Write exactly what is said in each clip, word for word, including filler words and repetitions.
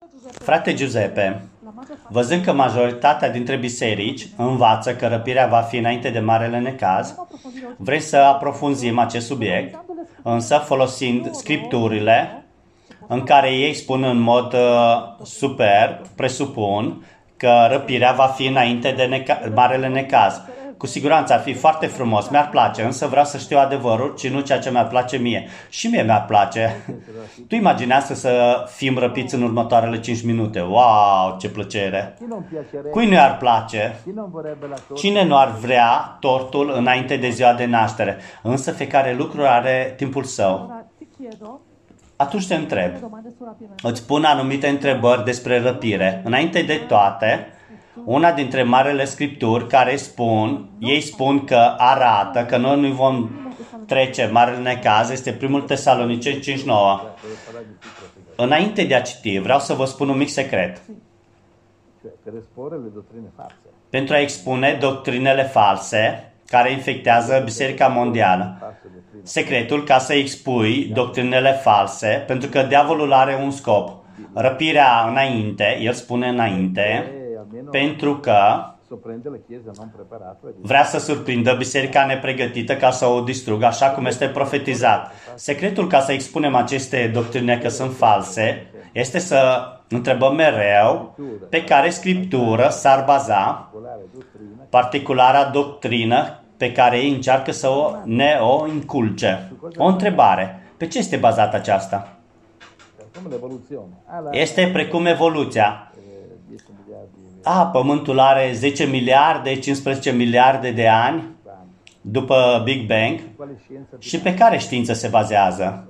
Frate Giuseppe, văzând că majoritatea dintre biserici învață că răpirea va fi înainte de Marele Necaz, vrei să aprofunzim acest subiect, însă folosind scripturile în care ei spun în mod uh, super, presupun că răpirea va fi înainte de neca- Marele Necaz. Cu siguranță ar fi foarte frumos, mi-ar place, însă vreau să știu adevărul, ci nu ceea ce mi-ar place mie. Și mie mi-ar place. Tu imaginează să fim răpiți în următoarele cinci minute. Wow, ce plăcere! Cui nu ar place? Cine nu ar vrea tortul înainte de ziua de naștere? Însă fiecare lucru are timpul său. Atunci te întreb. Îți pun anumite întrebări despre răpire. Înainte de toate, una dintre marele scripturi care spun, ei spun că arată că noi nu vom trece Marele Necaz, este primul Tesaloniceni cinci nouă. Înainte de a citi, vreau să vă spun un mic secret. Pentru a expune doctrinele false care infectează Biserica Mondială. Secretul ca să expui doctrinele false, pentru că diavolul are un scop. Răpirea înainte, el spune înainte, pentru că vrea să surprindă biserica nepregătită ca să o distrugă, așa cum este profetizat. Secretul ca să expunem aceste doctrine că sunt false este să întrebăm mereu pe care scriptură s-ar baza particulara doctrină pe care ei încearcă să o, ne o inculce. O întrebare. Pe ce este bazată aceasta? Este precum evoluția. A, Pământul are zece miliarde, cincisprezece miliarde de ani după Big Bang. Și pe care știință se bazează?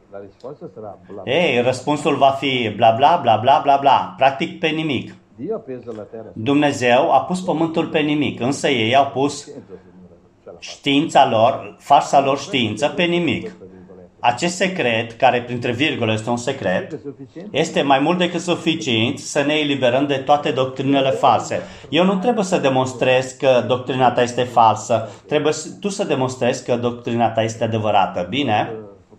Ei, răspunsul va fi bla bla bla bla bla bla. Practic pe nimic. Dumnezeu a pus Pământul pe nimic, însă ei au pus știința lor, falsa lor știință pe nimic. Acest secret, care printre virgule este un secret, este mai mult decât suficient să ne eliberăm de toate doctrinele false. Eu nu trebuie să demonstrez că doctrina ta este falsă, trebuie tu să demonstrezi că doctrina ta este adevărată. Bine?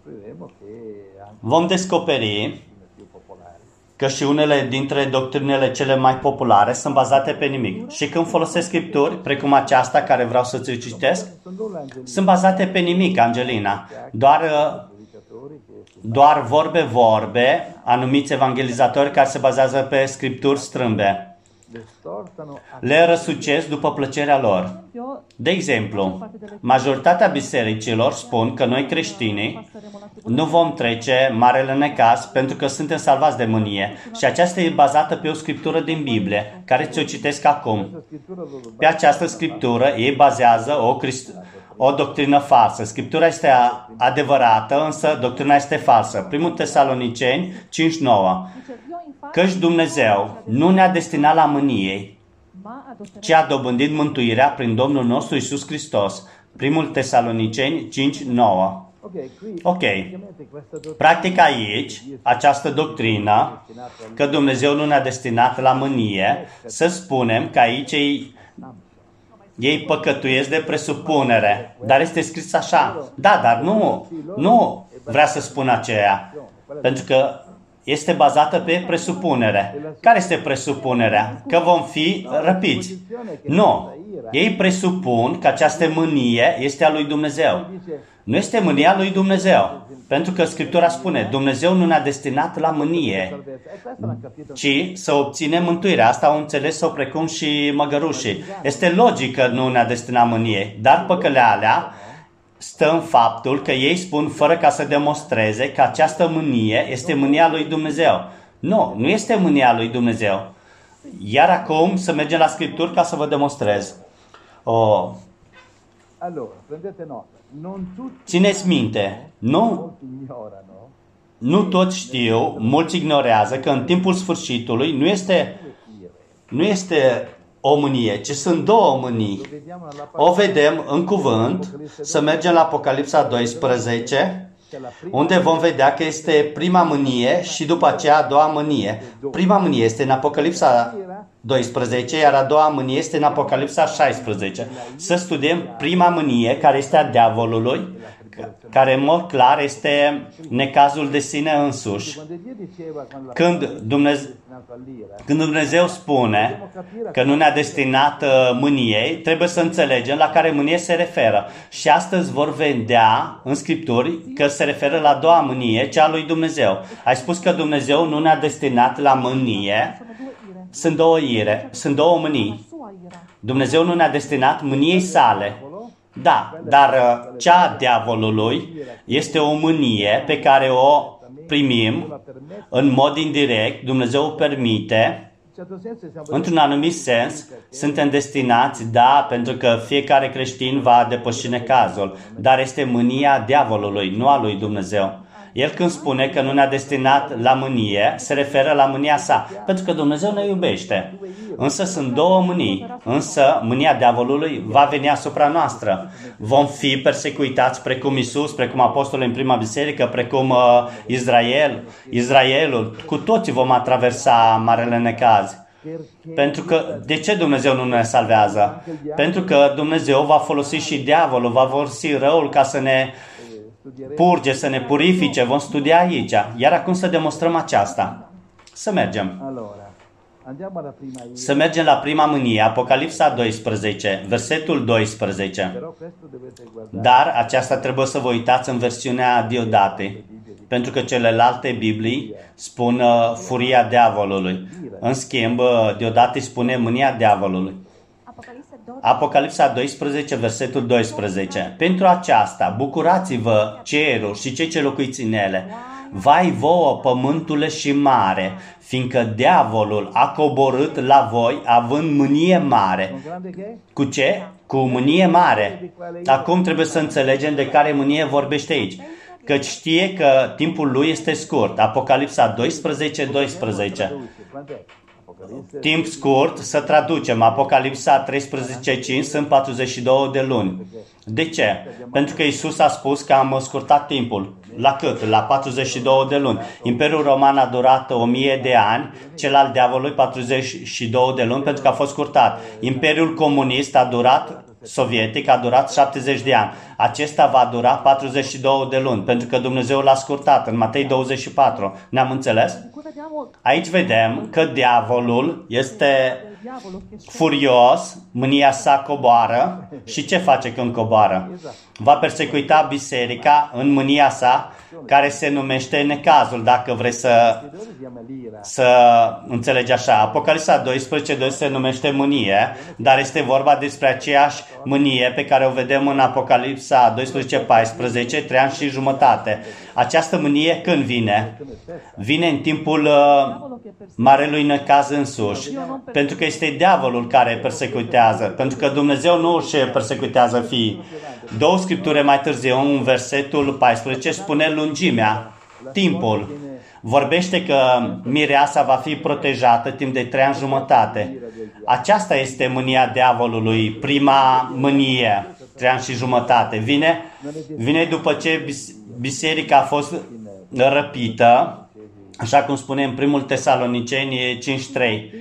Vom descoperi că și unele dintre doctrinele cele mai populare sunt bazate pe nimic. Și când folosesc scripturi, precum aceasta care vreau să ți-o citesc, sunt bazate pe nimic, Angelina. Doar, doar vorbe, vorbe, anumiți evangelizatori care se bazează pe scripturi strâmbe. Le răsucesc după plăcerea lor. De exemplu, majoritatea bisericilor spun că noi creștinii nu vom trece Marele Necaz pentru că suntem salvați de mânie. Și aceasta e bazată pe o scriptură din Biblie, care ți-o citesc acum. Pe această scriptură ei bazează o, o doctrină falsă. Scriptura este adevărată, însă doctrina este falsă. Primul Tesaloniceni cinci nouă. Căci Dumnezeu nu ne-a destinat la mânie, ci a dobândit mântuirea prin Domnul nostru Iisus Hristos. Primul Tesaloniceni cinci nouă. Ok. Practic aici, această doctrină, că Dumnezeu nu ne-a destinat la mânie, să spunem că aici ei, ei păcătuiesc de presupunere. Dar este scris așa. Da, dar nu, nu vrea să spun aceea. Pentru că este bazată pe presupunere. Care este presupunerea? Că vom fi răpiți. Nu. Ei presupun că această mânie este a lui Dumnezeu. Nu este mânia lui Dumnezeu. Pentru că Scriptura spune, Dumnezeu nu ne-a destinat la mânie, ci să obținem mântuirea. Asta au înțeles-o precum și măgărușii. Este logic că nu ne-a destinat mânie, dar păcălealea stă în faptul că ei spun fără ca să demonstreze că această mânie este mânia lui Dumnezeu. Nu, nu este mânia lui Dumnezeu. Iar acum să mergem la Scripturi ca să vă demonstrez. Oh. Țineți minte, nu, nu toți știu, mulți ignorează că în timpul sfârșitului nu este, nu este o mânie, ci sunt două mânii. O vedem în cuvânt, să mergem la Apocalipsa doisprezece, unde vom vedea că este prima mânie și după aceea a doua mânie. Prima mânie este în Apocalipsa doisprezece, iar a doua mânie este în Apocalipsa șaisprezece. Să studiem prima mânie, care este a diavolului, care în mod clar este necazul de sine însuși. Când Dumnezeu, Când Dumnezeu spune că nu ne-a destinat mâniei, trebuie să înțelegem la care mânie se referă. Și astăzi vor vedea în Scripturi că se referă la a doua mânie, cea lui Dumnezeu. Ai spus că Dumnezeu nu ne-a destinat la mânie. Sunt două ire, sunt două mânii. Dumnezeu nu ne-a destinat mâniei sale. Da, dar cea a diavolului este o mânie pe care o primim în mod indirect. Dumnezeu o permite. Într-un anumit sens, suntem destinați, da, pentru că fiecare creștin va depăși necazul, dar este mânia diavolului, nu a lui Dumnezeu. El când spune că nu ne-a destinat la mânie, se referă la mânia sa, pentru că Dumnezeu ne iubește. Însă sunt două mânii, însă mânia diavolului va veni asupra noastră. Vom fi persecutați precum Iisus, precum apostolul în prima biserică, precum uh, Israel, Israelul. Cu toții vom atraversa marele necaz. Pentru că, de ce Dumnezeu nu ne salvează? Pentru că Dumnezeu va folosi și diavolul, va folosi răul ca să ne purge, să ne purifice. Vom studia aici. Iar acum să demonstrăm aceasta. Să mergem. Să mergem la prima mânie, Apocalipsa doisprezece, versetul doisprezece. Dar aceasta trebuie să vă uitați în versiunea Diodate, pentru că celelalte Biblii spun uh, furia diavolului. În schimb, uh, Diodate spune mânia diavolului. Apocalipsa doisprezece, versetul doisprezece. Pentru aceasta, bucurați-vă cerul și cei ce locuiți în ele. Vai vouă pământule și mare, fiindcă diavolul a coborât la voi având mânie mare. Cu ce? Cu mânie mare. Acum trebuie să înțelegem de care mânie vorbește aici. Căci știe că timpul lui este scurt. Apocalipsa doisprezece, doisprezece. Timp scurt, să traducem. Apocalipsa treisprezece, cinci, sunt patruzeci și două de luni. De ce? Pentru că Iisus a spus că am scurtat timpul. La cât? La patruzeci și două de luni. Imperiul Roman a durat o mie de ani, cel al diavolului patruzeci și două de luni, pentru că a fost scurtat. Imperiul comunist a durat, sovietic, a durat șaptezeci de ani. Acesta va dura patruzeci și două de luni, pentru că Dumnezeu l-a scurtat în Matei douăzeci și patru. Ne-am înțeles? Aici vedem că diavolul este furios, mânia sa coboară și ce face când coboară? Va persecuta biserica în mânia sa, care se numește necazul, dacă vrei să, să înțelegi așa. Apocalipsa doisprezece, doi se numește mânie, dar este vorba despre aceeași mânie pe care o vedem în Apocalipsa doisprezece, paisprezece, trei ani și jumătate. Această mânie când vine? Vine în timpul uh, marelui necaz însuși, pentru că este diavolul care persecutează, pentru că Dumnezeu nu își persecutează fiii. Două scripturi mai târziu, în versetul paisprezece, spune lungimea, timpul. Vorbește că mireasa va fi protejată timp de trei ani jumătate. Aceasta este mânia diavolului, prima mânie, trei ani și jumătate. Vine, vine după ce biserica a fost răpită, așa cum spune în primul Tesaloniceni cinci trei.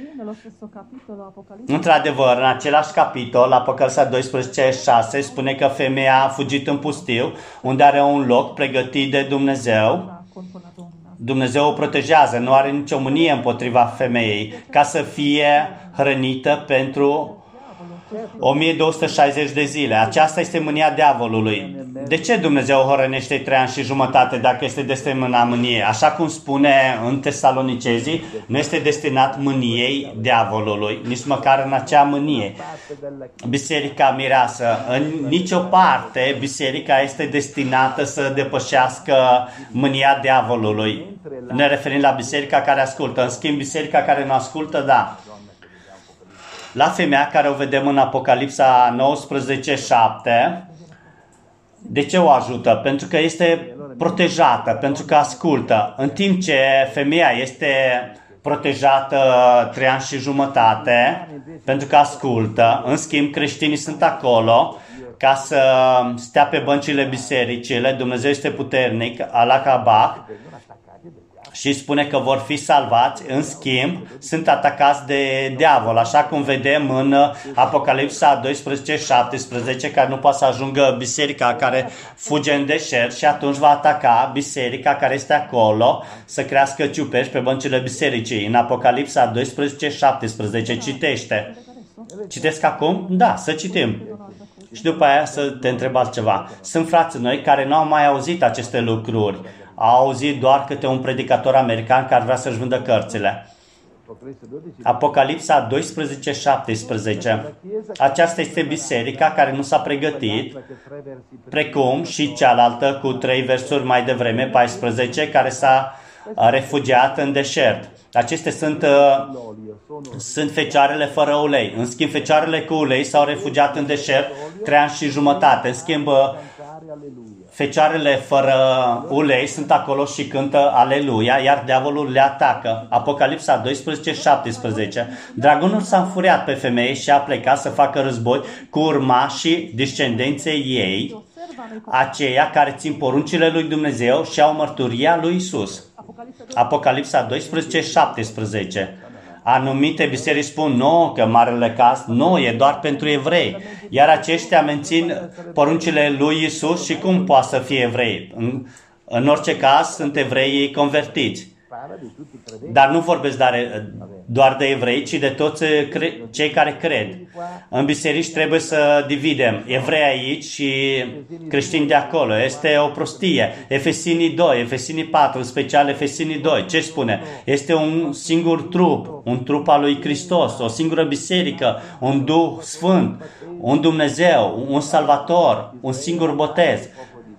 Într-adevăr, în același capitol, Apocalipsa doisprezece șase, spune că femeia a fugit în pustiu, unde are un loc pregătit de Dumnezeu. Dumnezeu o protejează, nu are nicio mânie împotriva femeii, ca să fie hrănită pentru o mie două sute șaizeci de zile. Aceasta este mânia diavolului. De ce Dumnezeu o hrănește trei ani și jumătate dacă este destinat mânie? Așa cum spune în Tesalonicezii, nu este destinat mâniei diavolului, nici măcar în acea mânie. Biserica mireasă, în nicio parte biserica este destinată să depășească mânia diavolului. Ne referim la biserica care ascultă. În schimb, biserica care nu ascultă, da. La femeia care o vedem în Apocalipsa nouăsprezece șapte, de ce o ajută? Pentru că este protejată, pentru că ascultă. În timp ce femeia este protejată trei ani și jumătate, pentru că ascultă, în schimb creștinii sunt acolo ca să stea pe băncile bisericile. Dumnezeu este puternic, Allah Kabah, și spune că vor fi salvați, în schimb sunt atacați de diavol, așa cum vedem în Apocalipsa doisprezece șaptesprezece, care nu poate să ajungă biserica care fuge în deșert și atunci va ataca biserica care este acolo să crească ciuperci pe băncile bisericii. În Apocalipsa doisprezece șaptesprezece citește. Citesc acum? Da, să citim. Și după aia să te întreb altceva. Sunt frații noi care nu au mai auzit aceste lucruri. Au auzit doar câte un predicator american care vrea să-și vândă cărțile. Apocalipsa doisprezece șaptesprezece. Aceasta este biserica care nu s-a pregătit, precum și cealaltă cu trei versuri mai devreme, paisprezece, care s-a refugiat în deșert. Acestea sunt, uh, sunt fecioarele fără ulei. În schimb, fecioarele cu ulei s-au refugiat în deșert trei ani și jumătate. În schimb, uh, fecioarele fără ulei sunt acolo și cântă aleluia, iar diavolul le atacă. Apocalipsa doisprezece șaptesprezece. Dragonul s-a înfuriat pe femeie și a plecat să facă război cu urmașii descendenței ei, aceia care țin poruncile lui Dumnezeu și au mărturia lui Isus. Apocalipsa doisprezece șaptesprezece. Anumite biserici spun, nu, că marele caz, nu, e doar pentru evrei. Iar aceștia mențin poruncile lui Isus și cum poate să fie evrei? În, în orice caz, sunt evreii convertiți. Dar nu vorbesc doar de evrei, ci de toți cei care cred. În biserici trebuie să dividem evrei aici și creștini de acolo. Este o prostie. Efesinii doi, Efesinii patru, în special Efesinii doi. Ce spune? Este un singur trup, un trup al lui Hristos, o singură biserică, un Duh Sfânt, un Dumnezeu, un Salvator, un singur botez.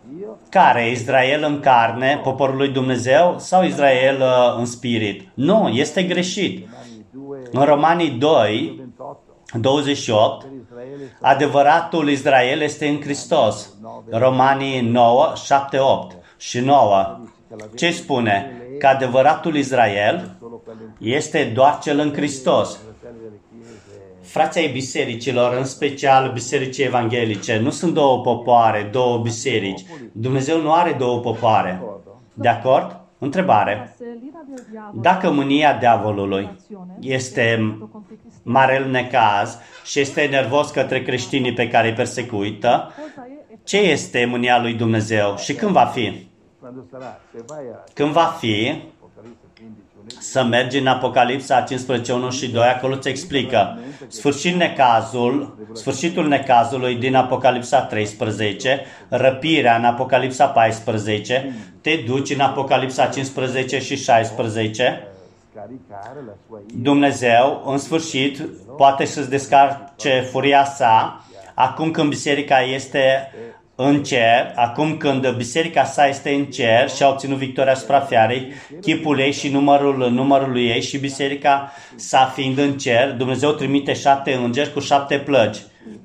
Care? Israel în carne, poporul lui Dumnezeu, sau Israel uh, în spirit? Nu, este greșit. În Romanii doi, douăzeci și opt, adevăratul Israel este în Hristos. Romanii nouă, șapte, opt și nouă. Ce spune? Că adevăratul Israel este doar cel în Hristos. Frații ai bisericilor, în special bisericii evanghelice, nu sunt două popoare, două biserici. Dumnezeu nu are două popoare. De acord? Întrebare. Dacă mânia diavolului este marel necaz și este nervos către creștinii pe care îi persecută, ce este mânia lui Dumnezeu și când va fi? Când va fi, să mergi în Apocalipsa cincisprezece, unu și doi, acolo îți explică sfârșit necazul, sfârșitul necazului din Apocalipsa treisprezece, răpirea în Apocalipsa paisprezece, te duci în Apocalipsa cincisprezece și șaisprezece, Dumnezeu, în sfârșit, poate să-ți descarce furia sa, acum când biserica este în cer, acum când biserica sa este în cer și a obținut victoria asupra fiarei, chipul ei și numărul numărului ei și biserica sa fiind în cer, Dumnezeu trimite șapte îngeri cu șapte plăci.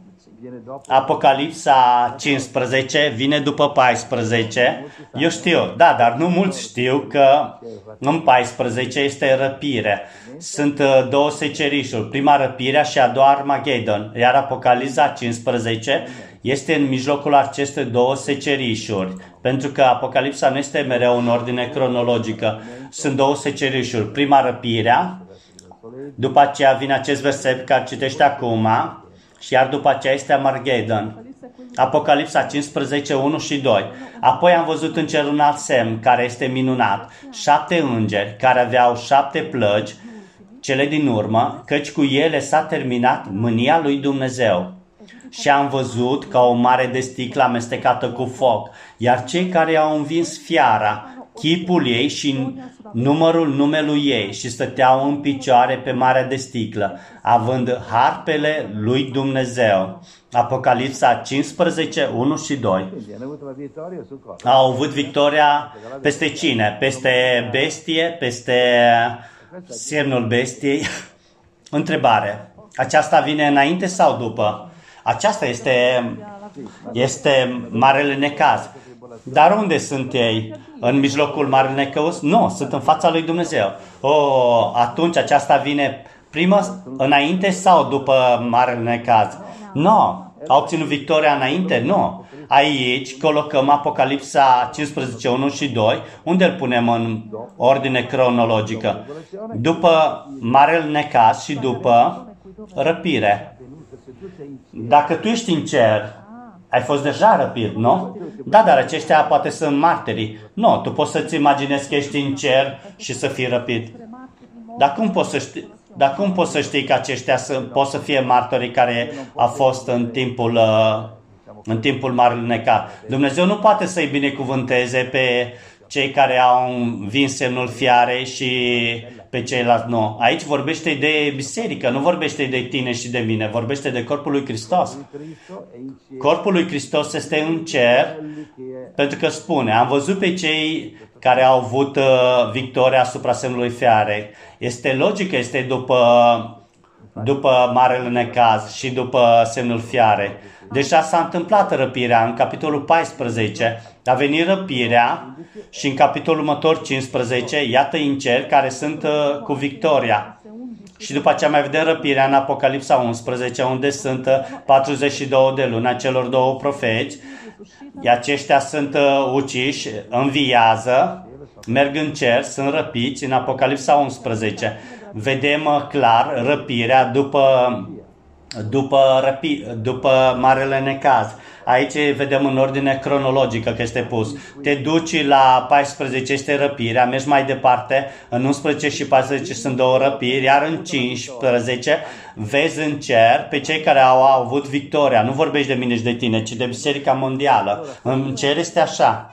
Apocalipsa cincisprezece vine după paisprezece. Eu știu, da, dar nu mulți știu că în paisprezece este răpire. Sunt două secerișuri, prima răpirea și a doua Armagedon, iar Apocalipsa cincisprezece este în mijlocul acestei două secerișuri, pentru că Apocalipsa nu este mereu în ordine cronologică. Sunt două secerișuri, prima răpirea, după aceea vine acest verset care citește acum, și iar după aceea este Armagedon. Apocalipsa cincisprezece, unu și doi. Apoi am văzut în cer un alt semn care este minunat, șapte îngeri care aveau șapte plăci, cele din urmă, căci cu ele s-a terminat mânia lui Dumnezeu. Și am văzut ca o mare de sticlă amestecată cu foc, iar cei care au învins fiara, chipul ei și numărul numelui ei și stăteau în picioare pe marea de sticlă, având harpele lui Dumnezeu. Apocalipsa cincisprezece, unu și doi. Au avut victoria peste cine? Peste bestie, peste semnul bestiei? Întrebare. Aceasta vine înainte sau după? Aceasta este, este marele necaz. Dar unde sunt ei? În mijlocul marele necaz? Nu, sunt în fața lui Dumnezeu. Oh, atunci aceasta vine primă, înainte sau după marele necaz? Nu, A obținut victoria înainte? Nu. Aici colocăm Apocalipsa cincisprezece, unu și doi, unde îl punem în ordine cronologică. După Marele Necaz și după răpire. Dacă tu ești în cer, ai fost deja răpit, nu? Da, dar aceștia poate sunt martirii. Nu, tu poți să-ți imaginezi că ești în cer și să fii răpit. Dar cum poți să știi, dar cum poți să știi că aceștia să, pot să fie martorii care au fost în timpul, în timpul Marelui Necaz? Dumnezeu nu poate să-i binecuvânteze pe cei care au învins semnul fiarei și pe ceilalți nu. Aici vorbește de biserică, nu vorbește de tine și de mine, vorbește de corpul lui Hristos. Corpul lui Hristos este în cer, pentru că spune, am văzut pe cei care au avut uh, victoria asupra semnului fiarei. Este logică, este după, după Marele Necaz și după semnul fiarei. Deja s-a întâmplat răpirea în capitolul paisprezece, a venit răpirea și în capitolul următor cincisprezece, iată în cer care sunt uh, cu victoria. Și după aceea mai vedem răpirea în Apocalipsa unsprezece, unde sunt uh, patruzeci și două de luni a celor două profeți. Aceștia sunt uh, uciși, înviază, merg în cer, sunt răpiți în Apocalipsa unsprezece. Vedem uh, clar răpirea după, după, răpi, după Marele Necaz. Aici vedem în ordine cronologică că este pus. Te duci la paisprezece, este răpirea, mergi mai departe, în unsprezece și paisprezece sunt două răpiri, iar în cincisprezece vezi în cer pe cei care au avut victoria. Nu vorbești de mine și de tine, ci de Biserica Mondială. În cer este așa.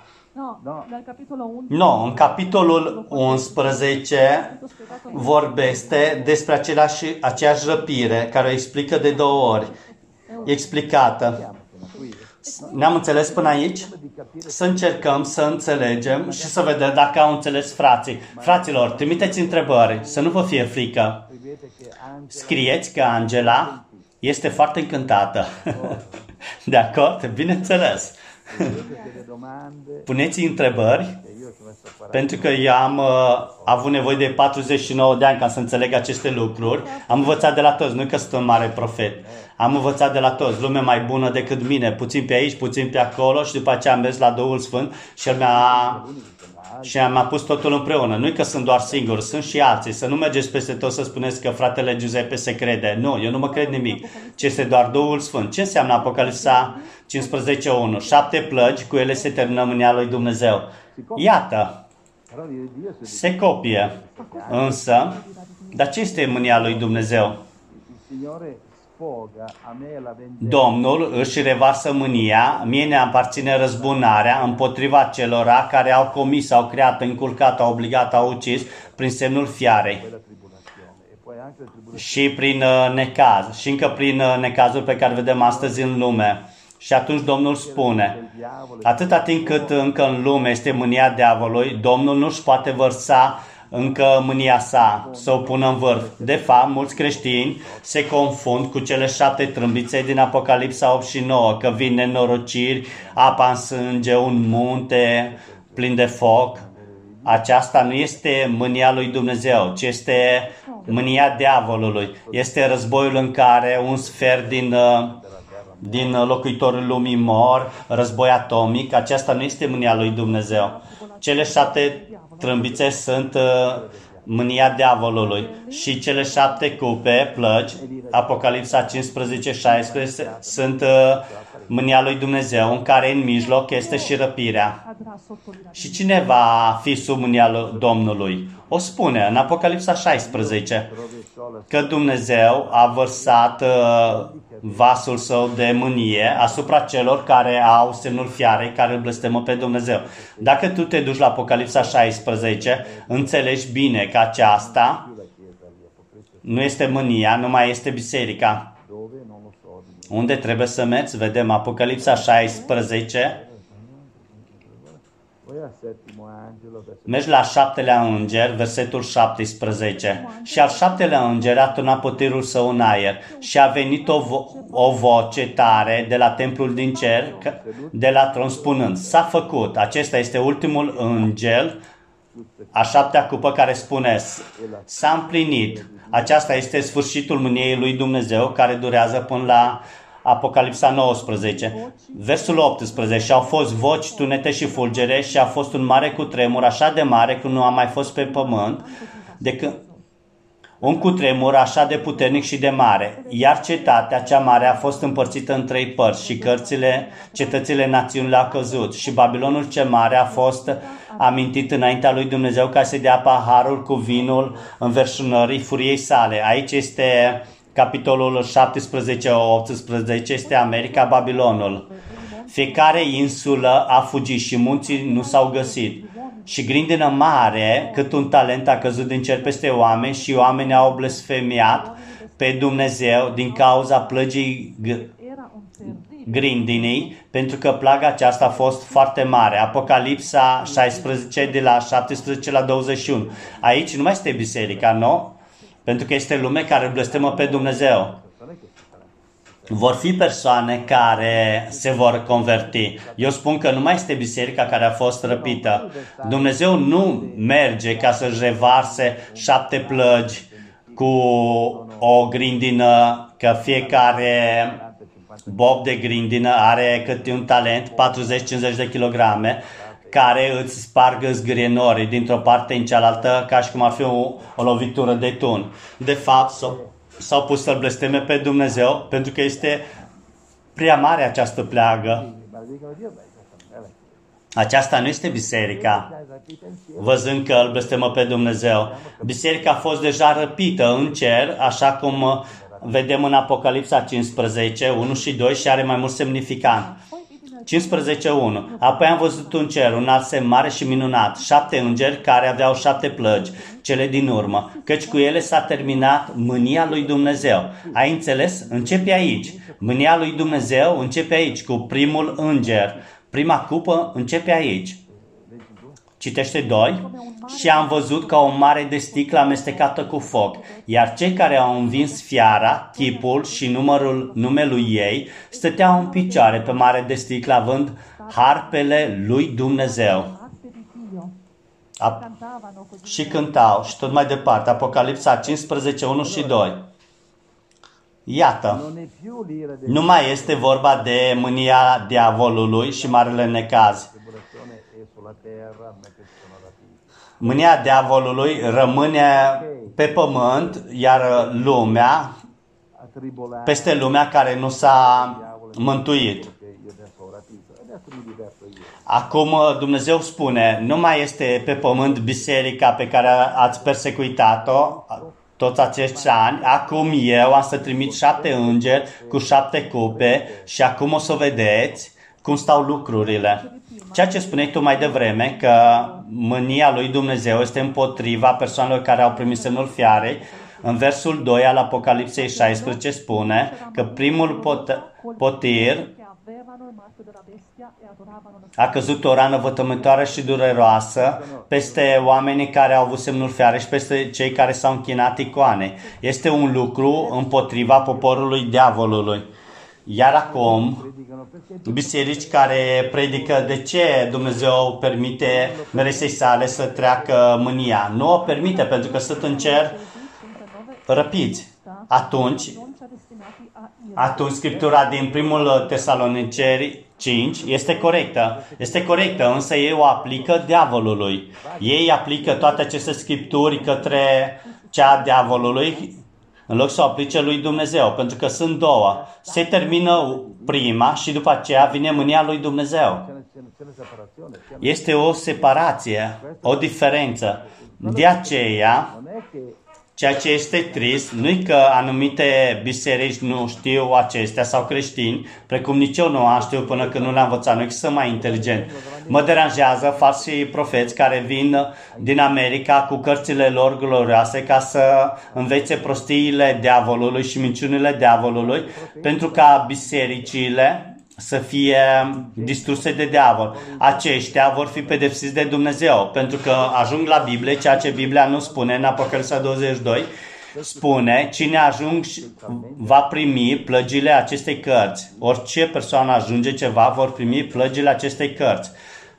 Nu, în capitolul unsprezece vorbește despre același, aceeași răpire, care o explică de două ori. E explicată. Ne-am înțeles până aici? Să încercăm să înțelegem și să vedem dacă au înțeles frații. Fraților, trimiteți întrebări, să nu vă fie frică. Scrieți că Angela este foarte încântată. De acord? Bineînțeles. Puneți întrebări, pentru că eu am uh, avut nevoie de patruzeci și nouă de ani ca să înțeleg aceste lucruri. Am învățat de la toți, nu că sunt un mare profet. Am învățat de la toți, lume mai bună decât mine, puțin pe aici, puțin pe acolo și după aceea am mers la Duhul Sfânt și el mi-a, și mi-a pus totul împreună. Nu-i că sunt doar singur, sunt și alții. Să nu mergeți peste tot să spuneți că fratele Giuseppe se crede. Nu, eu nu mă cred nimic, ci este doar Duhul Sfânt. Ce înseamnă Apocalipsa cincisprezece unu? Șapte plăgi, cu ele se termină mânia lui Dumnezeu. Iată, se copie. Însă, dar ce este mânia lui Dumnezeu? Domnul își revarsă mânia, mie ne aparține răzbunarea împotriva celora care au comis, au creat, încurcat, au obligat, au ucis prin semnul fiarei și prin uh, necaz și încă prin uh, necazul pe care vedem astăzi în lume. Și atunci Domnul spune, atâta timp cât încă în lume este mânia diavolului, Domnul nu-și poate vărsa încă mânia sa, să o pună în vârf. De fapt, mulți creștini se confund cu cele șapte trâmbițe din Apocalipsa opt și nouă, că vin nenorociri, apa în sânge, un munte plin de foc. Aceasta nu este mânia lui Dumnezeu, ci este mânia diavolului. Este războiul în care un sfert din, din locuitorii lumii mor, război atomic. Aceasta nu este mânia lui Dumnezeu. Cele șapte trâmbițe sunt uh, mânia diavolului și cele șapte cupe, plăci, Apocalipsa cincisprezece șaisprezece, sunt uh, mânia lui Dumnezeu, în care în mijloc este și răpirea. Și cine va fi sub mânia lui Domnului? O spune în Apocalipsa șaisprezece că Dumnezeu a vărsat uh, vasul său de mânie asupra celor care au semnul fiarei, care îl blestemă pe Dumnezeu. Dacă tu te duci la Apocalipsa șaisprezece, înțelegi bine că aceasta nu este mânia, nu mai este biserica. Unde trebuie să mergi? Vedem Apocalipsa șaisprezece. Mergi la șaptelea înger, versetul șaptesprezece. Și al șaptelea înger a turnat potârul său în aer și a venit o, vo- o voce tare de la templul din cer, de la tron, spunând, s-a făcut. Acesta este ultimul înger, a șaptea cupă, care spune, s-a împlinit. Aceasta este sfârșitul mâniei lui Dumnezeu, care durează până la Apocalipsa nouăsprezece, versul optsprezece. Și au fost voci, tunete și fulgere și a fost un mare cutremur, așa de mare cum nu a mai fost pe pământ, de când un cutremur așa de puternic și de mare, iar cetatea cea mare a fost împărțită în trei părți și cărțile, cetățile națiunilor au căzut și Babilonul cel mare a fost amintit înaintea lui Dumnezeu ca să dea paharul cu vinul înverșunării furiei sale. Aici este capitolul șaptesprezece optsprezece, este America, Babilonul. Fiecare insulă a fugit și munții nu s-au găsit. Și grindină mare, cât un talent, a căzut din cer peste oameni și oamenii au blasfemiat pe Dumnezeu din cauza plăgii grindinii, pentru că plaga aceasta a fost foarte mare. Apocalipsa șaisprezece, de la șaptesprezece la douăzeci și unu. Aici nu mai este biserica, nu? Pentru că este lume care blestemă pe Dumnezeu. Vor fi persoane care se vor converti. Eu spun că nu mai este biserica care a fost răpită. Dumnezeu nu merge ca să-și revarse șapte plăgi cu o grindină, că fiecare bob de grindină are câte un talent, patruzeci cincizeci de kilograme, care îți spargă zgrienorii dintr-o parte în cealaltă, ca și cum ar fi o, o lovitură de tun. De fapt, s-au, s-au pus să-L blesteme pe Dumnezeu, pentru că este prea mare această pleagă. Aceasta nu este biserica, văzând că îl blestemă pe Dumnezeu. Biserica a fost deja răpită în cer, așa cum vedem în Apocalipsa cincisprezece, unu și doi, și are mai mult semnificant. cincisprezece unu. Apoi am văzut un cer, un alt semn mare și minunat, șapte îngeri care aveau șapte plăgi, cele din urmă, căci cu ele s-a terminat mânia lui Dumnezeu. Ai înțeles? Începe aici. Mânia lui Dumnezeu începe aici, cu primul înger. Prima cupă începe aici. Citește doi. Și am văzut ca o mare de sticlă amestecată cu foc, iar cei care au învins fiara, chipul și numărul numelui ei, stăteau în picioare pe mare de sticlă, având harpele lui Dumnezeu. A- și cântau și tot mai departe. Apocalipsa cincisprezece, unu și doi. Iată, nu mai este vorba de mânia diavolului și marele necaz. Mânia diavolului rămâne pe pământ, iar lumea, peste lumea care nu s-a mântuit. Acum Dumnezeu spune, nu mai este pe pământ biserica pe care ați persecuitat-o toți acești ani. Acum eu am să trimit șapte îngeri cu șapte cupe și acum o să vedeți cum stau lucrurile. Ceea ce spuneai tu mai devreme, că mânia lui Dumnezeu este împotriva persoanelor care au primit semnul fiarei, în versul doi al Apocalipsei șaisprezece spune că primul pot- potir a căzut o rană vătămătoare și dureroasă peste oamenii care au avut semnul fiarei și peste cei care s-au închinat icoanei. Este un lucru împotriva poporului diavolului. Iar acum, biserici care predică de ce Dumnezeu permite meresei sale să treacă mânia. Nu o permite pentru că sunt în cer răpiți. Atunci, atunci Scriptura din primul Tesaloniceni cinci este corectă. Este corectă, însă ei o aplică diavolului. Ei aplică toate aceste Scripturi către cea diavolului, în loc să o aplice lui Dumnezeu, pentru că sunt două. Se termină prima și după aceea vine mânia lui Dumnezeu. Este o separație, o diferență. De aceea, ceea ce este trist, nu e că anumite biserici nu știu acestea sau creștini, precum nici eu nu am știut până când nu le-am învățat, nu e că sunt mai inteligent. Mă deranjează falsii profeți care vin din America cu cărțile lor glorioase ca să învețe prostiile diavolului și minciunile diavolului, pentru ca bisericile să fie distruse de diavol. Aceștia vor fi pedepsiți de Dumnezeu, pentru că ajung la Biblie, ceea ce Biblia nu spune în Apocalipsa douăzeci și doi, spune, cine ajung va primi plăgile acestei cărți. Orice persoană ajunge ceva, vor primi plăgile acestei cărți.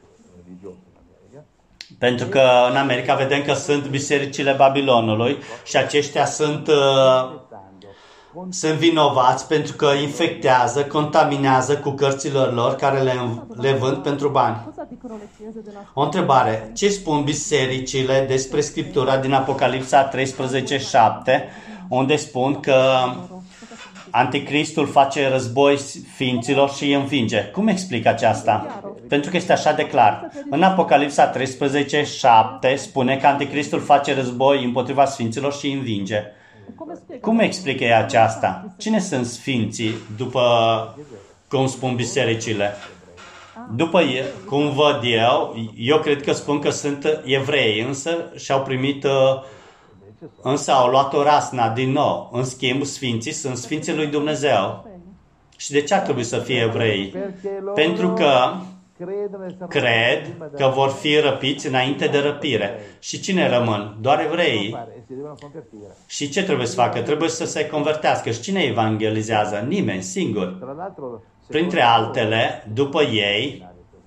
Pentru că în America vedem că sunt bisericile Babilonului și aceștia sunt uh, sunt vinovați pentru că infectează, contaminează cu cărțile lor care le, le vând pentru bani. O întrebare. Ce spun bisericile despre Scriptura din Apocalipsa treisprezece șapte, unde spun că Anticristul face război ființilor și îi învinge? Cum explică aceasta? Pentru că este așa de clar. În Apocalipsa treisprezece șapte spune că Anticristul face război împotriva sfinților și îi învinge. Cum explică ea aceasta? Cine sunt sfinții după cum spun bisericile? După cum văd eu, eu cred că spun că sunt evrei, însă și-au primit, însă au luat o rasna din nou. În schimb, sfinții sunt sfinții lui Dumnezeu. Și de ce ar trebui să fie evrei? Pentru că cred că vor fi răpiți înainte de răpire. Și cine rămân? Doar evreii. Și ce trebuie să facă? Trebuie să se convertească. Și cine evangelizează? Nimeni, singur. Printre altele, după ei,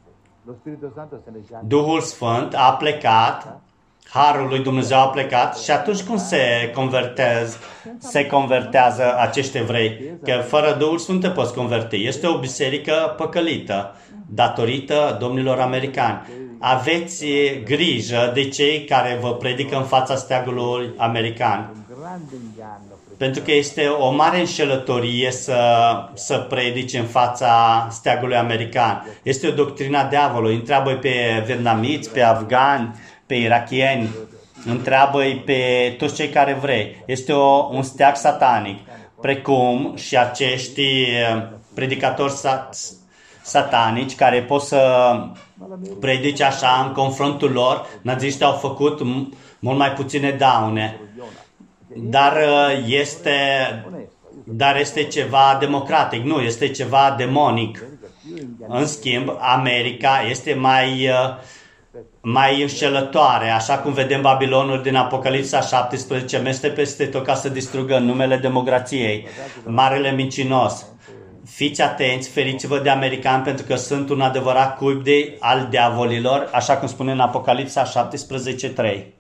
Duhul Sfânt a plecat, Harul lui Dumnezeu a plecat și atunci cum se convertează, se convertează acești evrei? Că fără Duhul Sfânt te poți converti. Este o biserică păcălită datorită domnilor americani. Aveți grijă de cei care vă predică în fața steagului american. Pentru că este o mare înșelătorie să, să predici în fața steagului american. Este o doctrina diavolului. Întreabă-i pe vietnamiți, pe afgani, pe irakieni, întreabă-i pe toți cei care vrei. Este o, un steag satanic, precum și acești predicatori sat, satanici care pot să predice așa în confrontul lor. Naziștii au făcut mult mai puține daune. Dar este, dar este ceva democratic, nu, este ceva demonic. În schimb, America este mai, mai înșelătoare, așa cum vedem Babilonul din Apocalipsa șaptesprezece, merge peste tot ca să distrugă numele democrației, marele mincinos. Fiți atenți, feriți-vă de americani, pentru că sunt un adevărat cuib de al diavolilor, așa cum spune în Apocalipsa șaptesprezece trei.